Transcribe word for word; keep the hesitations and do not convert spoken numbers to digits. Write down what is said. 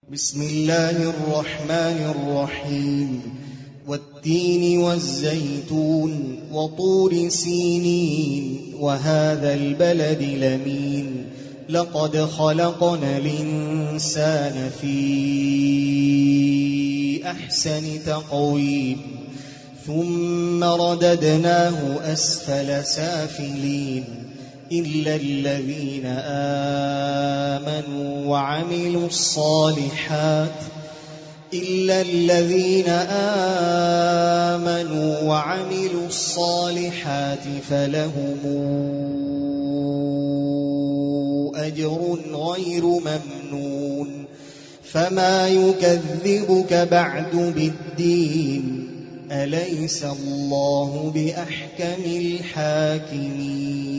بسم الله الرحمن الرحيم والتين والزيتون وطور سينين وهذا البلد الأمين لقد خلقنا الإنسان في أحسن تقويم ثم رددناه أسفل سافلين إلا الذين آمنوا وعملوا الصالحات إلا الذين آمنوا وعملوا الصالحات فلهم أجر غير ممنون فما يكذبك بعد بالدين أليس الله بأحكم الحاكمين